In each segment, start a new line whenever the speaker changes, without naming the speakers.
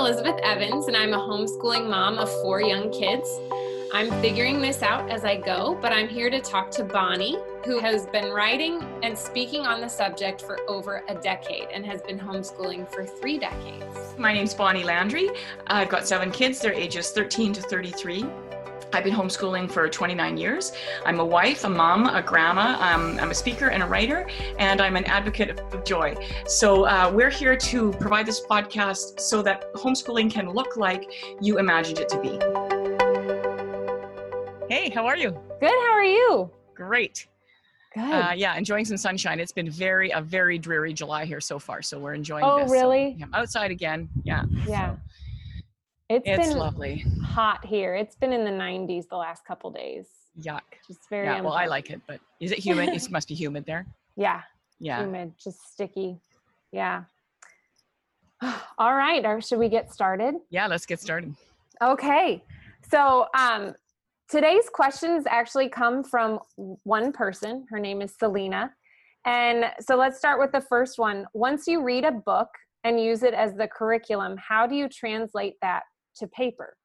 Elizabeth Evans, and I'm a homeschooling mom of 4 young kids. I'm figuring this out as I go, but I'm here to talk to Bonnie, who has been writing and speaking on the subject for over a decade and has been homeschooling for 3 decades.
My name's Bonnie Landry. I've got 7 kids. They're ages 13 to 33. I've been homeschooling for 29 years. I'm a wife, a mom, a grandma. I'm a speaker and a writer, and I'm an advocate of joy. So we're here to provide this podcast so that homeschooling can look like you imagined it to be. Hey, how are you?
Good, how are you?
Great.
Good.
Yeah, enjoying some sunshine. It's been a very dreary July here so far, so we're enjoying
Oh,
this.
really?
So, I'm outside again. Yeah.
Yeah.
So
It's been
lovely.
hot here. It's been in the 90s the last couple days.
Yuck.
Just very
Yeah, well, I
unpleasant.
like it, but is it humid? It must be humid there.
Yeah.
Yeah.
Humid, just sticky. Yeah. All right. Should we get started?
Yeah, let's get started.
Okay. So today's questions actually come from one person. Her name is Selena. And so let's start with the first one. Once you read a book and use it as the curriculum, how do you translate that to paper?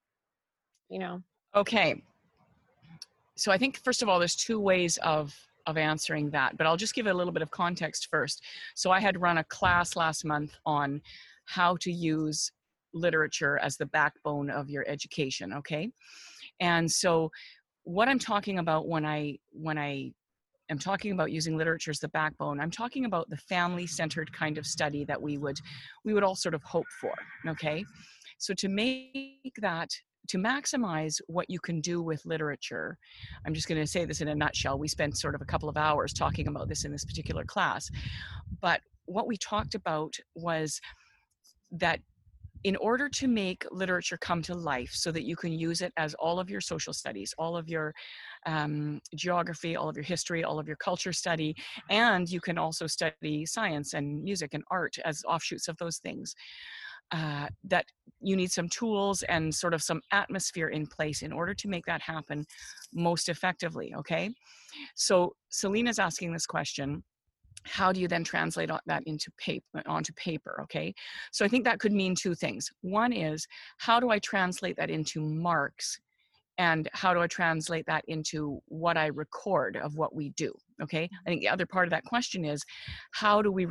Okay. So I think, first of all, there's 2 ways of answering that, but I'll just give a little bit of context first. So I had run a class last month on how to use literature as the backbone of your education, okay? And so what I'm talking about when I am talking about using literature as the backbone, I'm talking about the family-centered kind of study that we would all sort of hope for, okay? So to maximize what you can do with literature, I'm just going to say this in a nutshell. We spent sort of a couple of hours talking about this in this particular class. But what we talked about was that in order to make literature come to life so that you can use it as all of your social studies, all of your geography, all of your history, all of your culture study, and you can also study science and music and art as offshoots of those things, that you need some tools and sort of some atmosphere in place in order to make that happen most effectively, okay? So Selena's asking this question: how do you then translate that onto paper, okay? So I think that could mean 2 things. One is, how do I translate that into marks? And how do I translate that into what I record of what we do, okay? I think the other part of that question is, how do we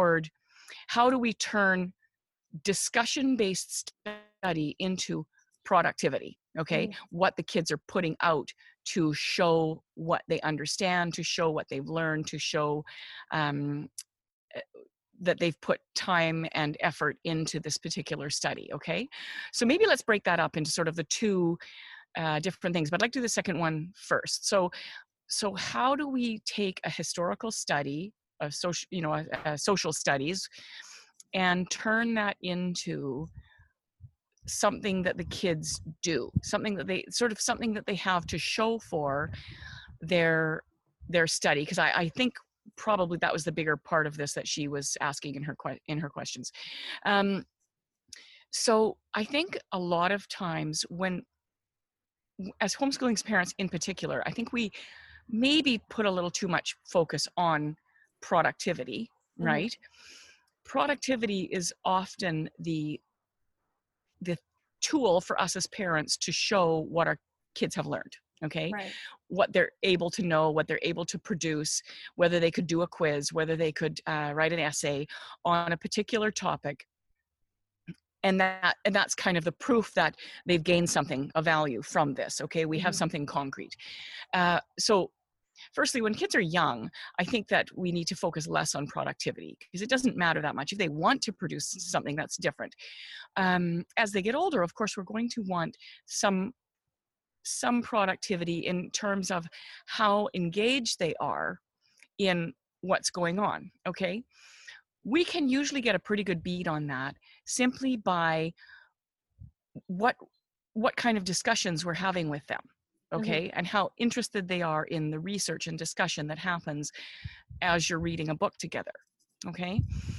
turn discussion-based study into productivity, okay? What the kids are putting out to show what they understand, to show what they've learned, to show that they've put time and effort into this particular study, okay? So maybe let's break that up into sort of the 2 different things, but I'd like to do the second one first. So how do we take a historical study of social studies and turn that into something that the kids do, something that they have to show for their study? Because I think probably that was the bigger part of this that she was asking in her questions. So I think a lot of times as homeschooling parents in particular, I think we maybe put a little too much focus on productivity, right? Productivity is often the tool for us as parents to show what our kids have learned, okay?
Right.
What they're able to know, what they're able to produce, whether they could do a quiz, whether they could write an essay on a particular topic. And that's kind of the proof that they've gained something of value from this, okay? We have something concrete. So firstly, when kids are young, I think that we need to focus less on productivity, because it doesn't matter that much. If they want to produce something, that's different. As they get older, of course, we're going to want some productivity in terms of how engaged they are in what's going on, okay? We can usually get a pretty good bead on that simply by what kind of discussions we're having with them, okay? And how interested they are in the research and discussion that happens as you're reading a book together, okay?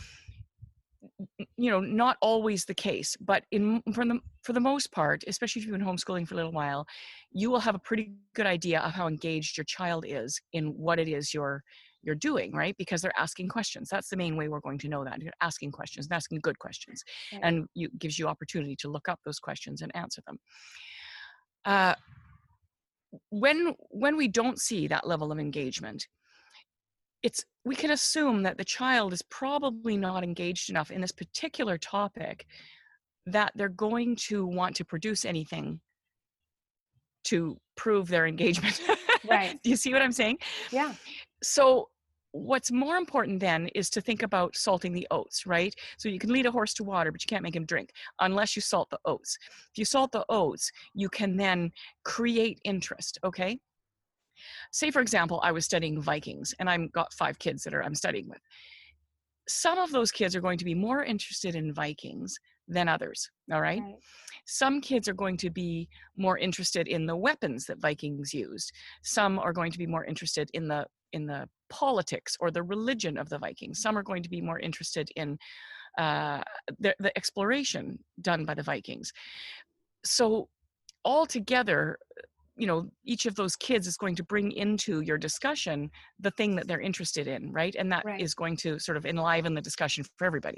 Not always the case, but for the most part, especially if you've been homeschooling for a little while, you will have a pretty good idea of how engaged your child is in what it is you're you're doing, right? Because they're asking questions. That's the main way we're going to know that. You're asking questions and asking good questions.
Right.
And it gives you opportunity to look up those questions and answer them. Uh, when we don't see that level of engagement, we can assume that the child is probably not engaged enough in this particular topic that they're going to want to produce anything to prove their engagement.
Right.
Do you see what I'm saying?
Yeah.
So what's more important then is to think about salting the oats, right? So you can lead a horse to water, but you can't make him drink unless you salt the oats. If you salt the oats, you can then create interest, okay? Say, for example, I was studying Vikings, and I've got 5 kids that I'm studying with. Some of those kids are going to be more interested in Vikings than others, all right?
Right.
Some kids are going to be more interested in the weapons that Vikings used. Some are going to be more interested in the politics or the religion of the Vikings. Some are going to be more interested in the exploration done by the Vikings. So altogether, each of those kids is going to bring into your discussion the thing that they're interested in, right? And that
Right.
is going to sort of enliven the discussion for everybody.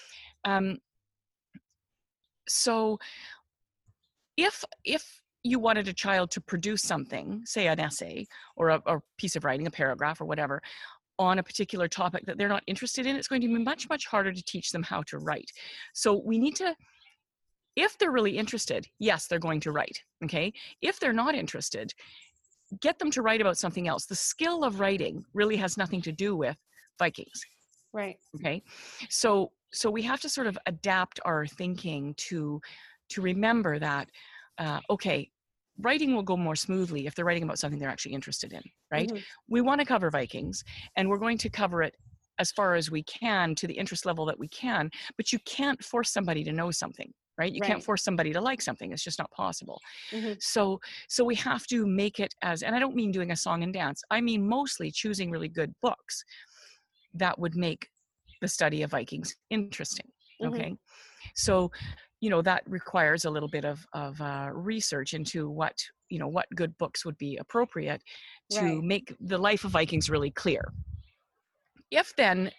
So if you wanted a child to produce something, say an essay or a piece of writing, a paragraph or whatever, on a particular topic that they're not interested in, it's going to be much, much harder to teach them how to write. So we need to, if they're really interested, yes, they're going to write, okay? If they're not interested, get them to write about something else. The skill of writing really has nothing to do with Vikings.
Right.
Okay. So we have to sort of adapt our thinking to remember that, okay, writing will go more smoothly if they're writing about something they're actually interested in, right?
Mm-hmm.
We want to cover Vikings, and we're going to cover it as far as we can to the interest level that we can, but you can't force somebody to know something, right? You can't
Right.
force somebody to like something. It's just not possible.
Mm-hmm.
So we have to make it as, and I don't mean doing a song and dance, I mean mostly choosing really good books that would make the study of Vikings interesting. Okay.
Mm-hmm.
So, that requires a little bit of research into what good books would be appropriate to
Right.
make the life of Vikings really clear. If then,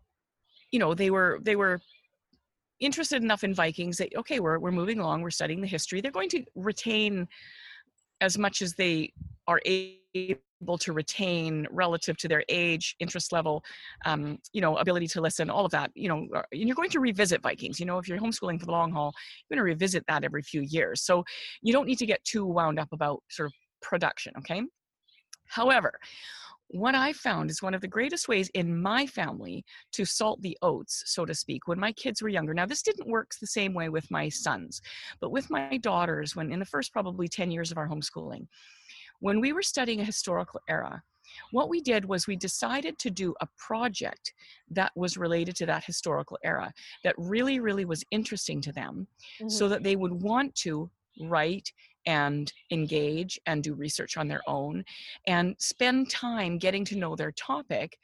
they were interested enough in Vikings that, okay, we're moving along, we're studying the history, they're going to retain as much as they are able to retain relative to their age, interest level, ability to listen, all of that, and you're going to revisit Vikings. If you're homeschooling for the long haul, you're going to revisit that every few years. So you don't need to get too wound up about sort of production, okay? However, what I found is one of the greatest ways in my family to salt the oats, so to speak, when my kids were younger. Now, this didn't work the same way with my sons, but with my daughters, when in the first probably 10 years of our homeschooling, when we were studying a historical era, what we did was we decided to do a project that was related to that historical era that really, really was interesting to them,
Mm-hmm.
so that they would want to write and engage and do research on their own and spend time getting to know their topic,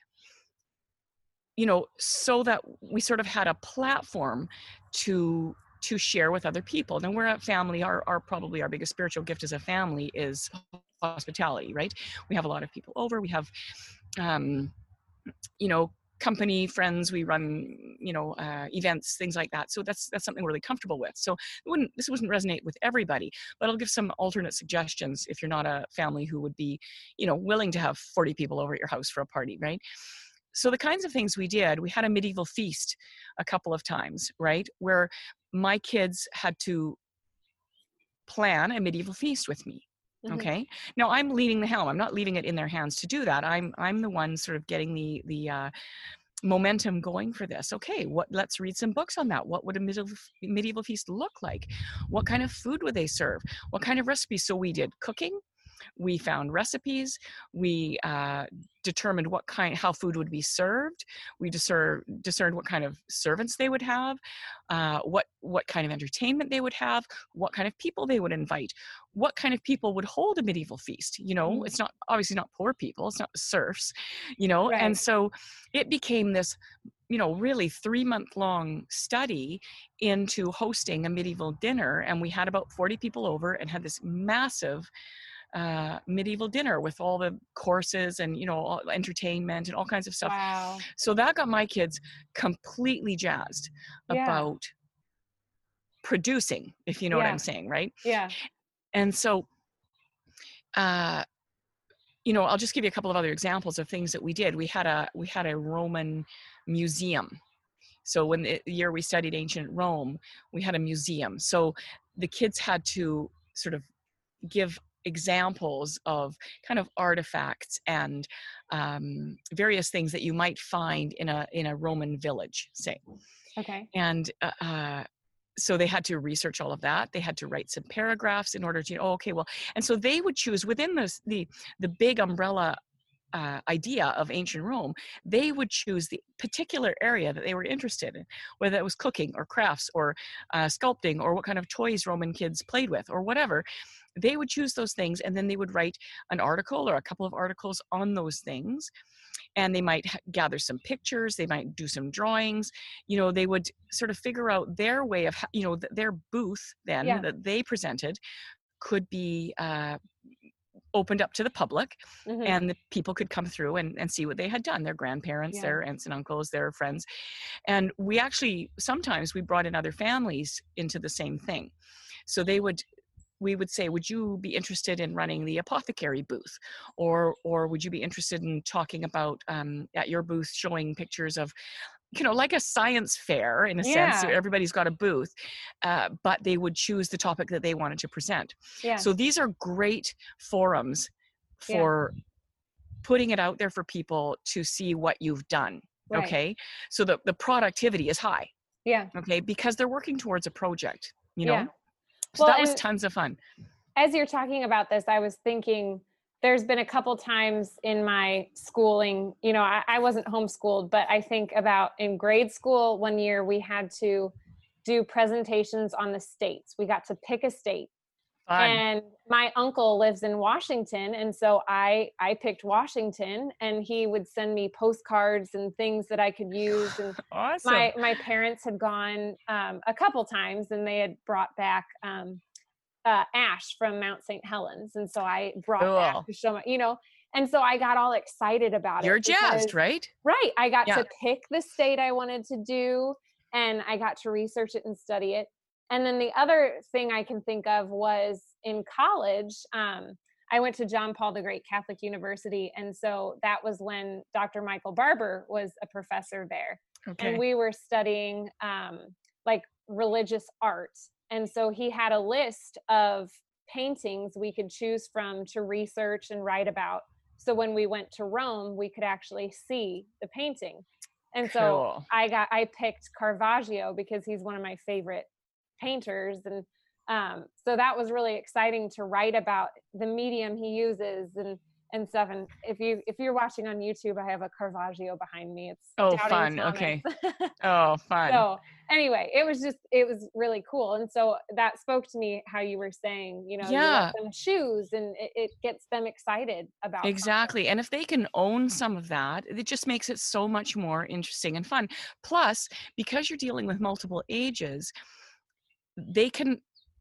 so that we sort of had a platform to share with other people. Now, we're a family, our probably our biggest spiritual gift as a family is hospitality, right? We have a lot of people over, we have company, friends, we run events, things like that. So that's something we're really comfortable with. So this wouldn't resonate with everybody, but I'll give some alternate suggestions if you're not a family who would be willing to have 40 people over at your house for a party, right? So the kinds of things we did, we had a medieval feast a couple of times, right, where my kids had to plan a medieval feast with me.
Mm-hmm.
Okay. Now I'm leading the helm. I'm not leaving it in their hands to do that. I'm the one sort of getting the momentum going for this. Okay, let's read some books on that. What would a medieval feast look like? What kind of food would they serve? What kind of recipes? So we did cooking. We found recipes. We determined how food would be served. We discerned what kind of servants they would have, what kind of entertainment they would have, what kind of people they would invite, what kind of people would hold a medieval feast.
Mm-hmm.
It's not obviously not poor people, it's not serfs,
Right.
and so it became this really 3-month-long study into hosting a medieval dinner, and we had about 40 people over and had this massive medieval dinner with all the courses and, you know, all entertainment and all kinds of stuff.
Wow.
So that got my kids completely jazzed
Yeah.
about producing, if you know what I'm
Yeah.
saying, right?
Yeah.
And so, uh, you know, I'll just give you a couple of other examples of things that we did. We had a Roman museum. So when the year we studied ancient Rome, we had a museum. So the kids had to sort of give examples of kind of artifacts and various things that you might find in a Roman village, say.
Okay.
And so they had to research all of that. They had to write some paragraphs in order to, oh, okay, well, and so they would choose within the big umbrella idea of ancient Rome, they would choose the particular area that they were interested in, whether it was cooking or crafts or sculpting or what kind of toys Roman kids played with or whatever. They would choose those things, and then they would write an article or a couple of articles on those things. And they might gather some pictures, they might do some drawings, you know, they would sort of figure out their way of, you know, their booth then
Yeah.
that they presented could be opened up to the public,
Mm-hmm.
and the people could come through and see what they had done, their grandparents,
Yeah.
their aunts and uncles, their friends. And we actually, sometimes we brought in other families into the same thing. So we would say, would you be interested in running the apothecary booth? Or would you be interested in talking about at your booth showing pictures of, you know, like a science fair in a sense.
Yeah.
Everybody's got a booth, but they would choose the topic that they wanted to present.
Yeah.
So these are great forums
Yeah.
for putting it out there for people to see what you've done.
Right.
Okay. So the productivity is high.
Yeah.
Okay. Because they're working towards a project, you know?
Yeah.
So
Well,
that was
and
tons of fun.
as you're talking about this, I was thinking there's been a couple times in my schooling, you know, I wasn't homeschooled, but I think about in grade school, one year we had to do presentations on the states. We got to pick a state.
Fun.
And my uncle lives in Washington. And so I picked Washington, and he would send me postcards and things that I could use. And
Awesome.
my parents had gone a couple times, and they had brought back ash from Mount St. Helens. And so I brought that
Cool.
to show my, you know, and so I got all excited about
You're
it.
jazzed, right?
Right. I got
Yeah.
to pick the state I wanted to do, and I got to research it and study it. And then the other thing I can think of was in college, I went to John Paul the Great Catholic University. And so that was when Dr. Michael Barber was a professor there.
Okay.
And we were studying like religious art. And so he had a list of paintings we could choose from to research and write about. So when we went to Rome, we could actually see the painting. And so
Cool.
I picked Caravaggio because he's one of my favorite painters. And so that was really exciting to write about the medium he uses and stuff. And if you're watching on YouTube, I have a Caravaggio behind me. It's
Oh,
Doubting
fun.
Thomas.
Okay. Oh, fun.
So anyway, it was really cool. And so that spoke to me, how you were saying, you know, you
Yeah.
let them choose, and it gets them excited about
Exactly. And if they can own some of that, it just makes it so much more interesting and fun. Plus, because you're dealing with multiple ages, they can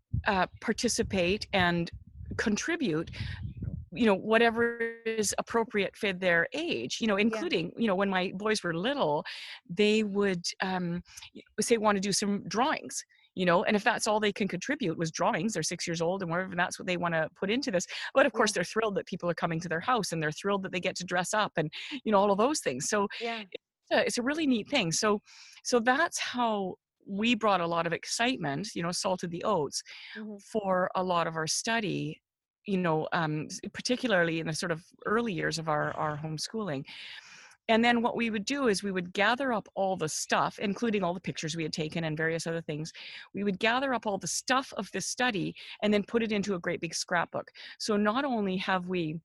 participate and contribute, you know, whatever is appropriate for their age, you know, including, you know, when my boys were little, they would say, want to do some drawings, you know, and if that's all they can contribute was drawings, they're 6 years old and whatever, that's what they want to put into this. But of course, they're thrilled that people are coming to their house, and they're thrilled that they get to dress up and, you know, all of those things. So
yeah.
it's a really neat thing. So that's how we brought a lot of excitement, you know, salted the oats for a lot of our study, you know, particularly in the sort of early years of our homeschooling. And then what we would do is we would gather up all the stuff, including all the pictures we had taken and various other things. We would gather up all the stuff of this study and then put it into a great big scrapbook. So not only have we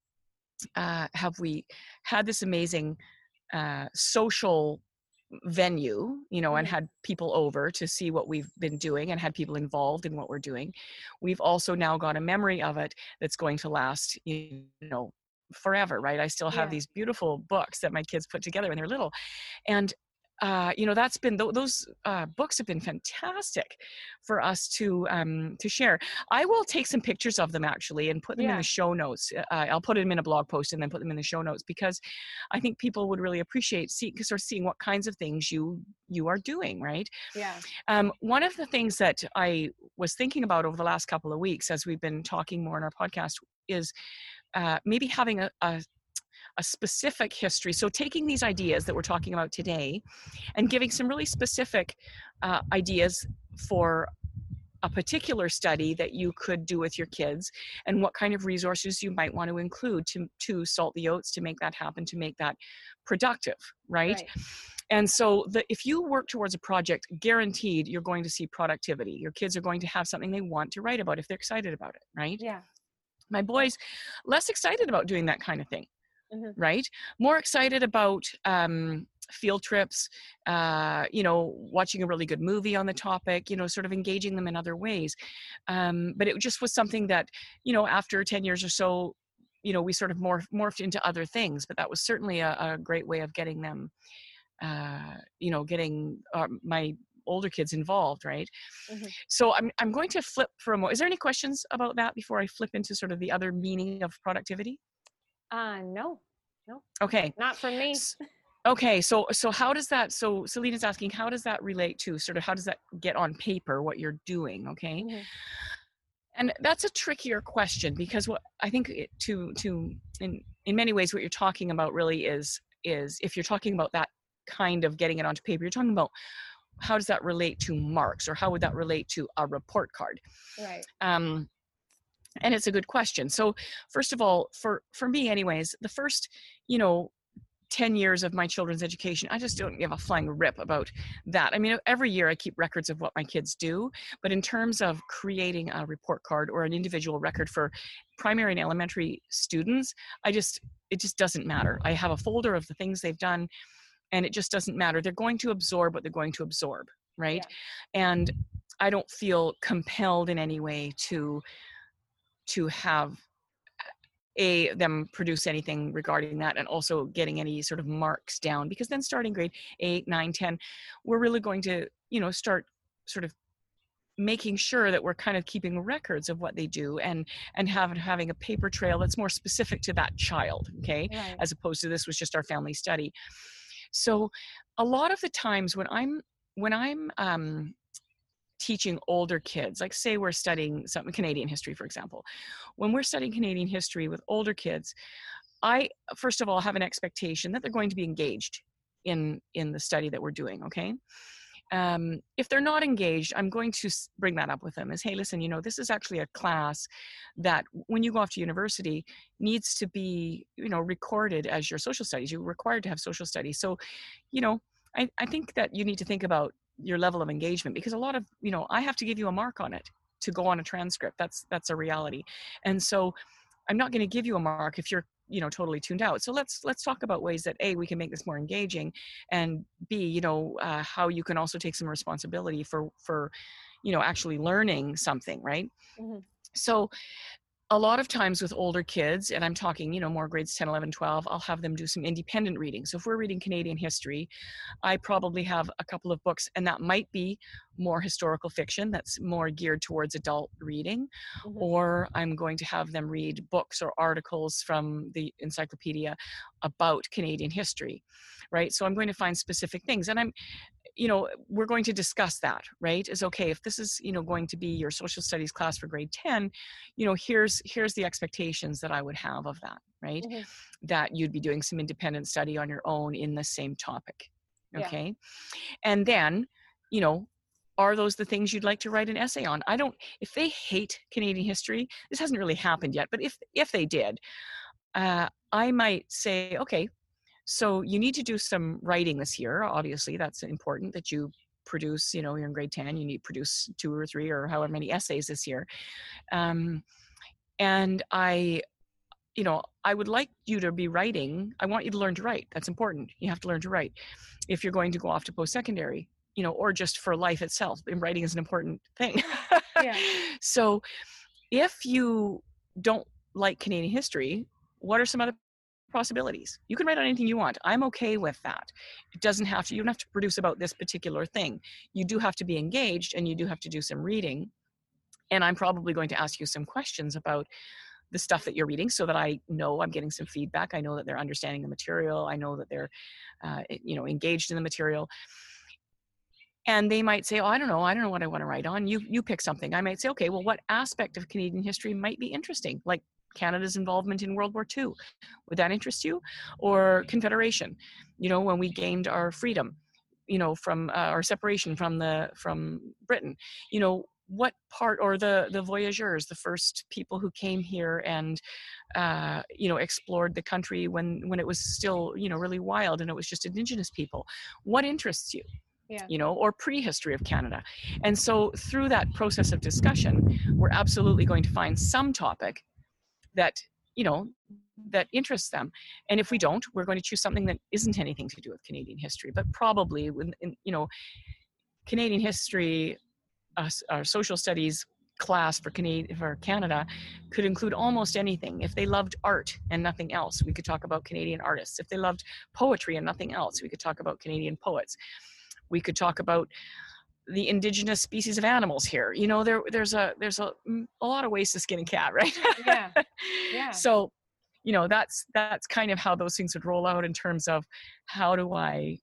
had this amazing social venue, you know, and had people over to see what we've been doing and had people involved in what we're doing, we've also now got a memory of it that's going to last, you know, forever, right? I still have these beautiful books that my kids put together when they're little. And that's been those books have been fantastic for us to share. I will take some pictures of them actually and put them in the show notes. I'll put them in a blog post and then put them in the show notes, because I think people would really appreciate seeing what kinds of things you are doing, right?
Yeah.
One of the things that I was thinking about over the last couple of weeks as we've been talking more in our podcast is maybe having a specific history. So taking these ideas that we're talking about today and giving some really specific ideas for a particular study that you could do with your kids, and what kind of resources you might want to include to salt the oats, to make that happen, to make that productive, right? And so if you work towards a project, guaranteed you're going to see productivity. Your kids are going to have something they want to write about if they're excited about it, right?
Yeah.
My boys, less excited about doing that kind of thing.
Mm-hmm.
Right? More excited about field trips, watching a really good movie on the topic, sort of engaging them in other ways. But it just was something that, after 10 years or so, we sort of morphed into other things. But that was certainly a great way of getting them, getting my older kids involved, right?
Mm-hmm.
So I'm going to flip for a moment. Is there any questions about that before I flip into sort of the other meaning of productivity?
No.
Okay.
Not from me.
Okay. So how does that, so Selena's asking, how does that relate to sort of, how does that get on paper, what you're doing? Okay.
Mm-hmm.
And that's a trickier question, because what I think in many ways, what you're talking about really is if you're talking about that kind of getting it onto paper, you're talking about how does that relate to marks, or how would that relate to a report card?
Right.
And it's a good question. So first of all, for me anyways, the first, 10 years of my children's education, I just don't give a flying rip about that. I mean, every year I keep records of what my kids do, but in terms of creating a report card or an individual record for primary and elementary students, it just doesn't matter. I have a folder of the things they've done, and it just doesn't matter. They're going to absorb what they're going to absorb, right? Yeah. And I don't feel compelled in any way to have them produce anything regarding that, and also getting any sort of marks down, because then starting grade 8, 9, 10, we're really going to, start sort of making sure that we're kind of keeping records of what they do, and having a paper trail that's more specific to that child, okay? Right. As opposed to this was just our family study. So a lot of the times when I'm teaching older kids, like say we're studying something, Canadian history, for example. When we're studying Canadian history with older kids, I, first of all, have an expectation that they're going to be engaged in the study that we're doing, okay? If they're not engaged, I'm going to bring that up with them as, hey, listen, this is actually a class that when you go off to university needs to be, recorded as your social studies. You're required to have social studies. So, I think that you need to think about your level of engagement, because a lot of, I have to give you a mark on it to go on a transcript. That's a reality. And so I'm not going to give you a mark if you're, totally tuned out. So let's talk about ways that A, we can make this more engaging, and B, how you can also take some responsibility for, actually learning something, right? Mm-hmm. So a lot of times with older kids, and I'm talking, more grades 10, 11, 12, I'll have them do some independent reading. So if we're reading Canadian history, I probably have a couple of books, and that might be more historical fiction that's more geared towards adult reading, mm-hmm. or I'm going to have them read books or articles from the encyclopedia about Canadian history, right? So I'm going to find specific things, and we're going to discuss that, right? Is okay, if this is, going to be your social studies class for grade 10, here's the expectations that I would have of that, right? Mm-hmm. That you'd be doing some independent study on your own in the same topic, okay? Yeah. And then, are those the things you'd like to write an essay on? If they hate Canadian history, this hasn't really happened yet, but if they did, I might say, okay, so you need to do some writing this year. Obviously, that's important that you produce, you're in grade 10, you need to produce 2 or 3 or however many essays this year. And I would like you to be writing. I want you to learn to write. That's important. You have to learn to write if you're going to go off to post-secondary, or just for life itself. And writing is an important thing. Yeah. So if you don't like Canadian history, what are some other possibilities. You can write on anything you want. I'm okay with that. It doesn't have to, you don't have to produce about this particular thing. You do have to be engaged, and you do have to do some reading. And I'm probably going to ask you some questions about the stuff that you're reading, so that I know I'm getting some feedback. I know that they're understanding the material. I know that they're, engaged in the material. And they might say, oh, I don't know what I want to write on. You pick something. I might say, okay, well, what aspect of Canadian history might be interesting? Like Canada's involvement in World War II. Would that interest you? Or Confederation, when we gained our freedom, from our separation from Britain, what part, or the voyageurs, the first people who came here and, explored the country when it was still, really wild and it was just Indigenous people. What interests you?
Yeah.
Or prehistory of Canada. And so through that process of discussion, we're absolutely going to find some topic that, that interests them. And if we don't, we're going to choose something that isn't anything to do with Canadian history, but probably Canadian history, our social studies class for Canada could include almost anything. If they loved art and nothing else, we could talk about Canadian artists. If they loved poetry and nothing else, we could talk about Canadian poets. We could talk about the indigenous species of animals here. There's a lot of ways to skin a cat, right?
Yeah. Yeah.
So, that's kind of how those things would roll out in terms of how do I,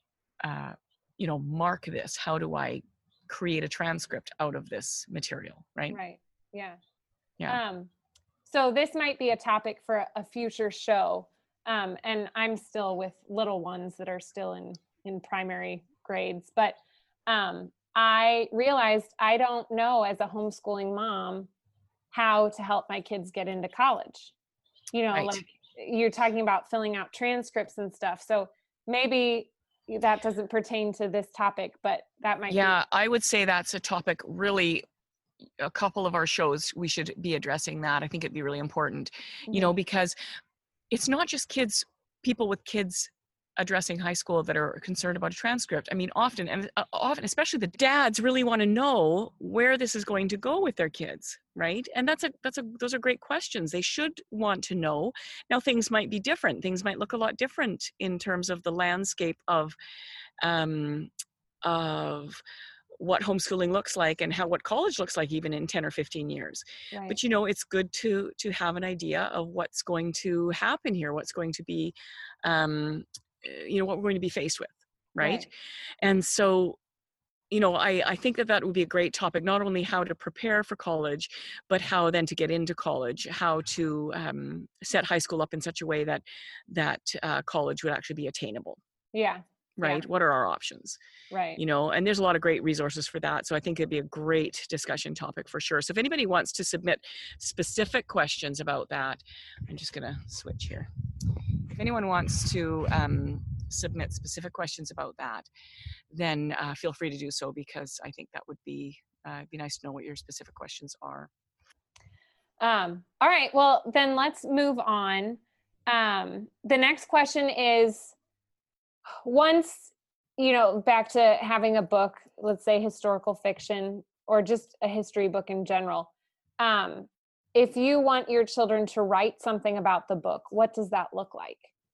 mark this? How do I create a transcript out of this material, right?
Right. Yeah.
Yeah.
So this might be a topic for a future show. And I'm still with little ones that are still in primary grades, but I realized I don't know, as a homeschooling mom, how to help my kids get into college.
Right.
Like you're talking about filling out transcripts and stuff. So maybe that doesn't pertain to this topic, but that might
be. I would say that's a topic, really, a couple of our shows we should be addressing that. I think it'd be really important, because it's not just people with kids addressing high school that are concerned about a transcript. I mean, often, especially the dads, really want to know where this is going to go with their kids, right? And those are great questions. They should want to know. Now, things might be different. Things might look a lot different in terms of the landscape of what homeschooling looks like and what college looks like even in 10 or 15 years. Right. But, it's good to have an idea of what's going to happen here, what's going to be, what we're going to be faced with. Right. And so, I think that would be a great topic, not only how to prepare for college, but how then to get into college, how to set high school up in such a way that college would actually be attainable.
Yeah.
Right. Yeah. What are our options?
Right.
And there's a lot of great resources for that. So I think it'd be a great discussion topic for sure. So if anybody wants to submit specific questions about that, I'm just going to switch here. If anyone wants to submit specific questions about that, then feel free to do so, because I think that would be nice to know what your specific questions are.
All right. Well, then let's move on. The next question is, once, back to having a book, let's say historical fiction or just a history book in general. If you want your children to write something about the book, what does that look like?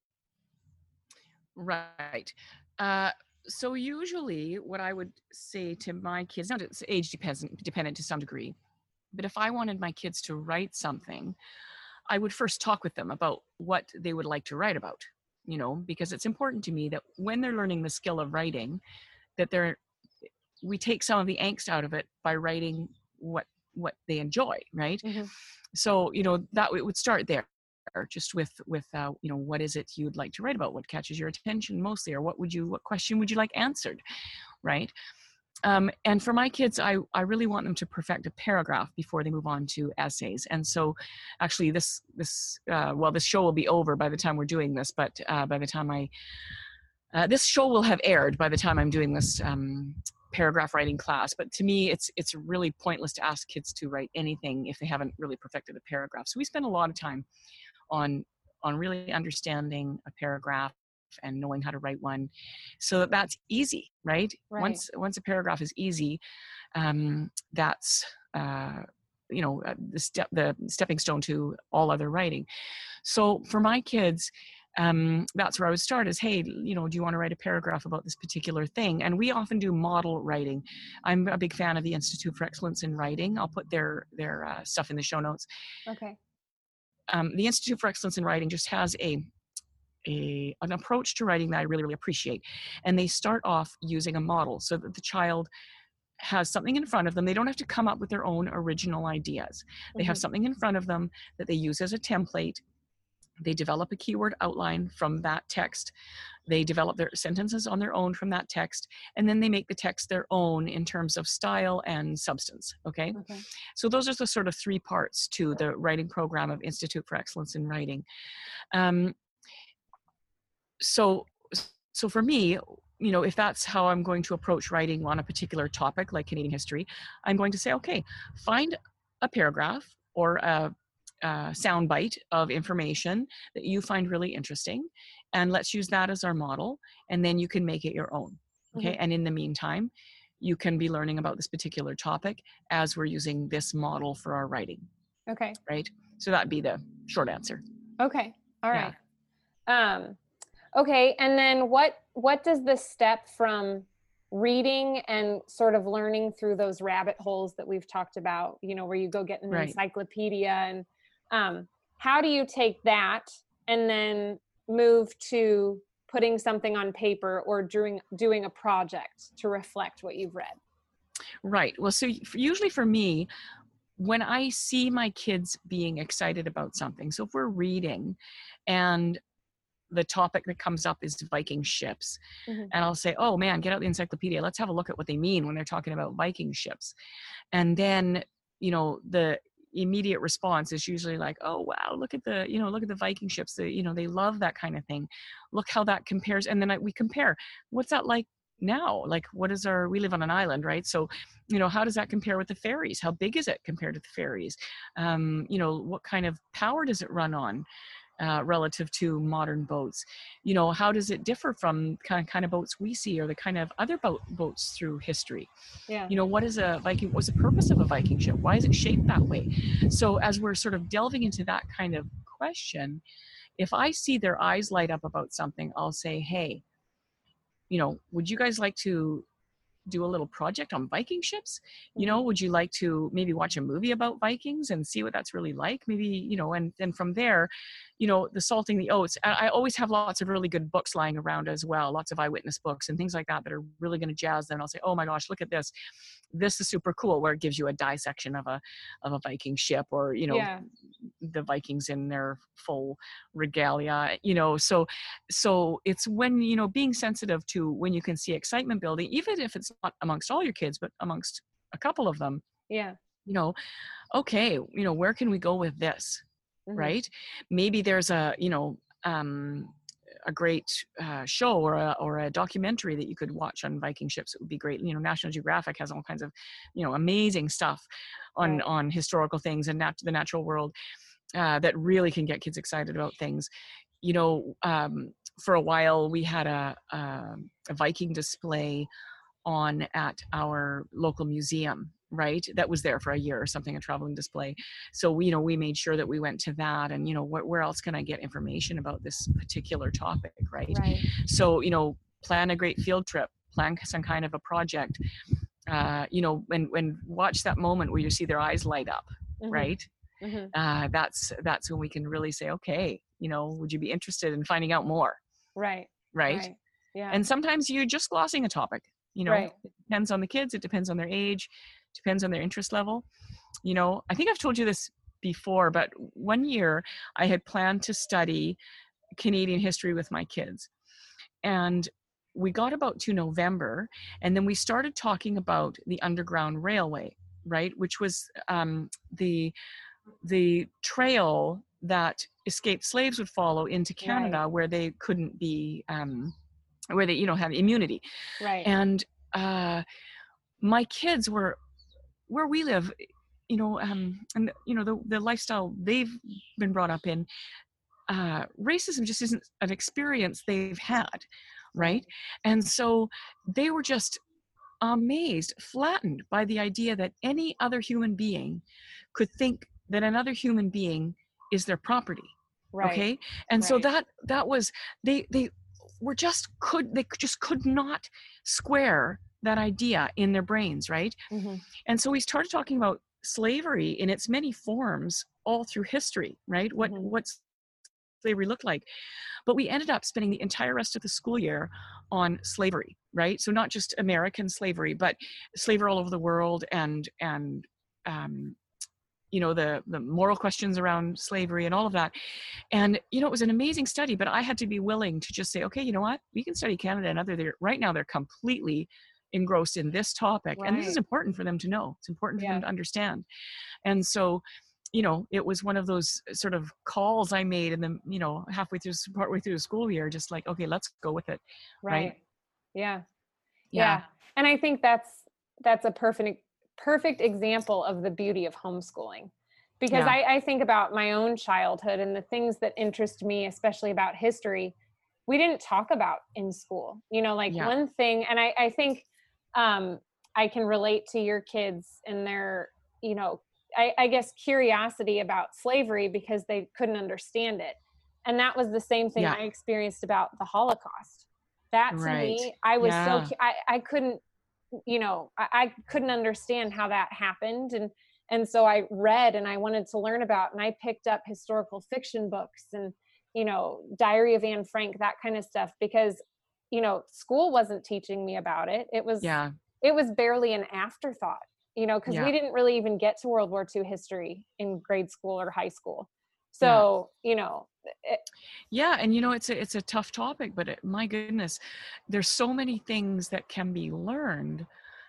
Right. So usually what I would say to my kids, now it's age dependent to some degree, but if I wanted my kids to write something, I would first talk with them about what they would like to write about. Because it's important to me that when they're learning the skill of writing, that we take some of the angst out of it by writing what they enjoy, right? Mm-hmm. So, that it would start there, just with what is it you'd like to write about? What catches your attention mostly? Or what question would you like answered, right? And for my kids, I really want them to perfect a paragraph before they move on to essays. And so actually this show will be over by the time we're doing this, but by the time this show will have aired by the time I'm doing this paragraph writing class. But to me, it's really pointless to ask kids to write anything if they haven't really perfected a paragraph. So we spend a lot of time on really understanding a paragraph and knowing how to write one, so that's easy, right? Once a paragraph is easy, that's the stepping stone to all other writing. So for my kids, that's where I would start is, hey, do you want to write a paragraph about this particular thing? And we often do model writing. I'm a big fan of the Institute for Excellence in Writing. I'll put their stuff in the show notes.
Okay.
The Institute for Excellence in Writing just has an approach to writing that I really, really appreciate. And they start off using a model so that the child has something in front of them. They don't have to come up with their own original ideas. They have something in front of them that they use as a template. They develop a keyword outline from that text. They develop their sentences on their own from that text, and then they make the text their own in terms of style and substance. Okay. So those are the sort of 3 parts to the writing program of Institute for Excellence in Writing. So for me, if that's how I'm going to approach writing on a particular topic like Canadian history, I'm going to say, okay, find a paragraph or a soundbite of information that you find really interesting, and let's use that as our model, and then you can make it your own. Okay. And in the meantime, you can be learning about this particular topic as we're using this model for our writing.
Okay.
Right. So that'd be the short answer.
Okay. All right. Okay. And then what does the step from reading and sort of learning through those rabbit holes that we've talked about, where you go get an encyclopedia, and how do you take that and then move to putting something on paper or doing a project to reflect what you've read?
Right. Well, so usually for me, when I see my kids being excited about something, so if we're reading and the topic that comes up is Viking ships, and I'll say, oh man, get out the encyclopedia. Let's have a look at what they mean when they're talking about Viking ships. And then, the immediate response is usually like, oh wow, look at the Viking ships. They love that kind of thing. Look how that compares. And then we compare, what's that like now? Like, we live on an island, right? So, how does that compare with the ferries? How big is it compared to the ferries? What kind of power does it run on? Relative to modern boats, how does it differ from kind of boats we see, or the kind of other boats through history? What is a Viking? What's the purpose of a Viking ship? Why is it shaped that way? So as we're sort of delving into that kind of question, if I see their eyes light up about something, I'll say, hey, would you guys like to do a little project on Viking ships? Would you like to maybe watch a movie about Vikings and see what that's really like? Maybe, and then from there, the salting the oats. I always have lots of really good books lying around as well, lots of eyewitness books and things like that are really going to jazz them. I'll say, oh my gosh, look at this. This is super cool, where it gives you a dissection of a Viking ship, or, the Vikings in their full regalia, so it's when, being sensitive to when you can see excitement building, even if it's not amongst all your kids, but amongst a couple of them. Okay, where can we go with this? Right? Maybe there's a great show or a documentary that you could watch on Viking ships. It would be great. National Geographic has all kinds of, amazing stuff on historical things and the natural world that really can get kids excited about things. For a while we had a Viking display on at our local museum, right? That was there for a year or something, a traveling display. So we made sure that we went to that, and where else can I get information about this particular topic, right? So plan a great field trip, plan some kind of a project, when watch that moment where you see their eyes light up, right? That's when we can really say, okay, would you be interested in finding out more? Right. Yeah. And sometimes you're just glossing a topic. It depends on the kids. It depends on their age. Depends on their interest level. I think I've told you this before, but one year I had planned to study Canadian history with my kids. And we got about to November, and then we started talking about the Underground Railway, right? Which was the trail that escaped slaves would follow into Canada, where they couldn't be where they have immunity, and my kids were where we live, and the lifestyle they've been brought up in, racism just isn't an experience they've had, right? And so they were just amazed, flattened by the idea that any other human being could think that another human being is their property.
Right.
Okay. And so
Right.
that was, they were just they just could not square that idea in their brains, right?
Mm-hmm.
And so we started talking about slavery in its many forms all through history, right?
Mm-hmm.
What slavery looked like. But we ended up spending the entire rest of the school year on slavery, right? So not just American slavery, but slavery all over the world, and you know, the moral questions around slavery and all of that. And you know, it was an amazing study, but I had to be willing to just say, okay, you know what, we can study Canada and other there right now. They're completely engrossed in this topic, and this is
Right.
important for them to know. It's important for them
Yeah.
to understand. And so, you know, it was one of those sort of calls I made in the, you know, partway through the school year, just like, okay, let's go with it. Right.
Right. Yeah.
Yeah.
Yeah. And I think that's a perfect example of the beauty of homeschooling. Because
Yeah.
I think about my own childhood and the things that interest me, especially about history, we didn't talk about in school. You know, like
Yeah.
one thing, and I think um, I can relate to your kids and their, you know, I guess curiosity about slavery because they couldn't understand it. And that was the same thing
Yeah.
I experienced about the Holocaust. That to
Right.
me, I was so,
Yeah.
I couldn't, you know, I couldn't understand how that happened. And so I read and I wanted to learn about, and I picked up historical fiction books and, you know, Diary of Anne Frank, that kind of stuff, because, you know, school wasn't teaching me about it.
Yeah.
It was barely an afterthought, you know, because
Yeah.
we didn't really even get to World War II history in grade school or high school.
Yeah.
So, you know,
Yeah. And you know, it's a tough topic, but my goodness, there's so many things that can be learned,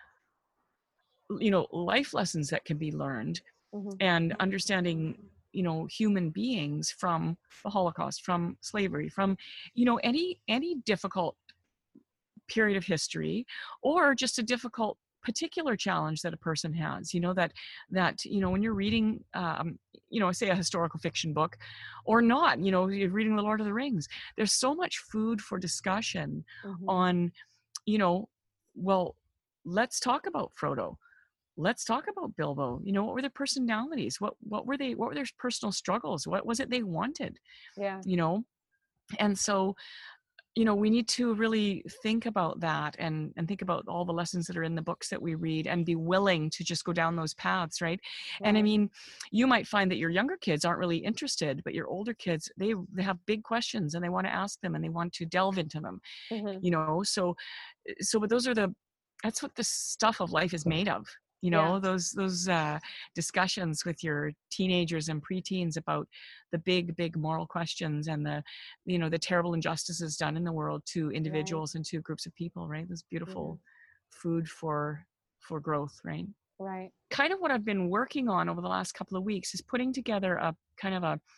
you know, life lessons that can be learned,
mhm,
and understanding, you know, human beings from the Holocaust, from slavery, from, you know, any difficult period of history, or just a difficult particular challenge that a person has, you know, that you know, when you're reading you know, say a historical fiction book, or not, you know, you're reading The Lord of the Rings, there's so much food for discussion
mhm,
on, you know, well, let's talk about Frodo. Let's talk about Bilbo. You know, what were their personalities? What were their personal struggles? What was it they wanted?
yeah,
You know? And so, you know, we need to really think about that, and think about all the lessons that are in the books that we read, and be willing to just go down those paths, right? And I
right,
mean, you might find that your younger kids aren't really interested, but your older kids, they have big questions and they want to ask them and they want to delve into them,
mhm,
you know? So but those are that's what the stuff of life is made of, you
yeah,
know, those discussions with your teenagers and preteens about the big moral questions, and the, you know, the terrible injustices done in the world to
right,
individuals and to groups of people, right? This
yeah,
beautiful food for growth, right?
right,
Kind of what I've been working on over the last couple of weeks is putting together a kind of a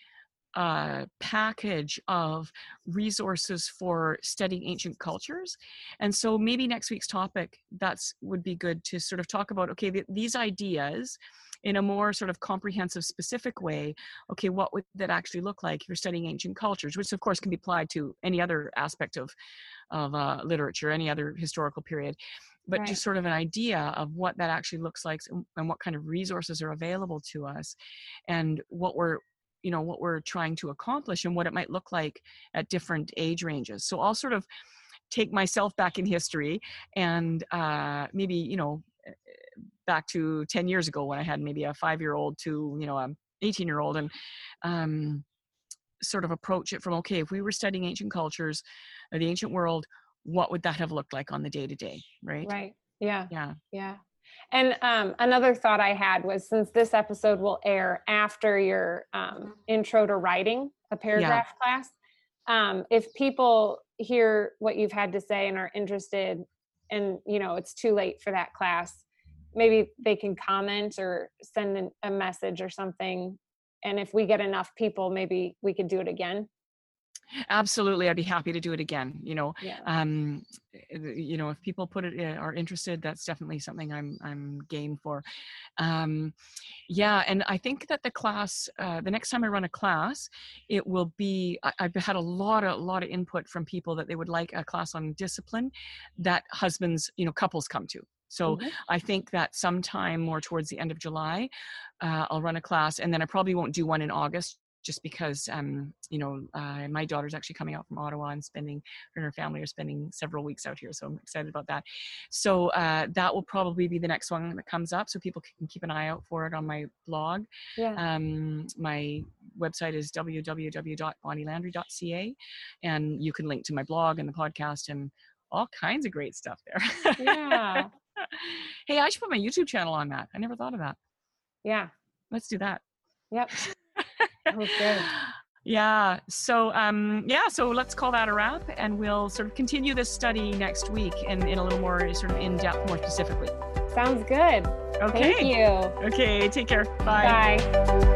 package of resources for studying ancient cultures. And so maybe next week's topic, that's would be good to sort of talk about, okay, these ideas in a more sort of comprehensive, specific way. Okay, what would that actually look like if you're studying ancient cultures, which of course can be applied to any other aspect of literature, any other historical period, but
right,
just sort of an idea of what that actually looks like, and what kind of resources are available to us, and what we're, you know, what we're trying to accomplish, and what it might look like at different age ranges. So I'll sort of take myself back in history, and maybe, you know, back to 10 years ago when I had maybe a 5-year-old to, you know, a 18-year-old, and um, sort of approach it from, okay, if we were studying ancient cultures, the ancient world, what would that have looked like on the day to day, right?
right, yeah,
Yeah.
yeah. And another thought I had was, since this episode will air after your intro to writing a
Yeah.
paragraph class, if people hear what you've had to say and are interested, and you know it's too late for that class, maybe they can comment or send a message or something. And if we get enough people, maybe we could do it again.
Absolutely. I'd be happy to do it again.
Yeah.
If people are interested, that's definitely something I'm game for. Yeah, and I think that the class, the next time I run a class, it will be. I've had a lot of input from people that they would like a class on discipline that husbands, couples come to. So
Mhm.
I think that sometime more towards the end of July, I'll run a class, and then I probably won't do one in August, just because my daughter's actually coming out from Ottawa and her and her family are spending several weeks out here, so I'm excited about that. So that will probably be the next one that comes up, so people can keep an eye out for it on my blog.
Yeah.
My website is www.bonnielandry.ca, and you can link to my blog and the podcast and all kinds of great stuff there.
Yeah.
Hey, I should put my YouTube channel on that. I never thought of that.
Yeah.
Let's do that.
Yep. Sounds good.
Yeah. So so let's call that a wrap, and we'll sort of continue this study next week and in a little more sort of in depth, more specifically.
Sounds good.
Okay.
Thank you.
Okay. Take care. Bye.
Bye.